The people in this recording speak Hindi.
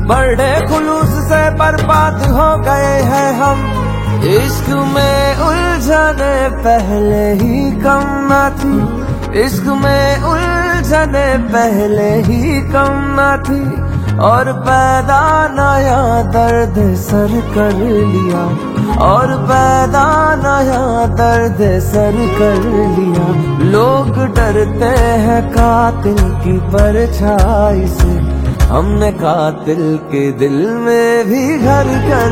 बड़े खुलूस से बर्बाद हो गए हैं हम, इश्क में उलझने पहले ही कम न थी, इश्क में उलझने पहले ही कम न थी, और पैदा नया दर्द सर कर लिया, और पैदा नया दर्द सर कर लिया। लोग डरते हैं कातिल की परछाई से, हमने कातिल के दिल में भी घर कर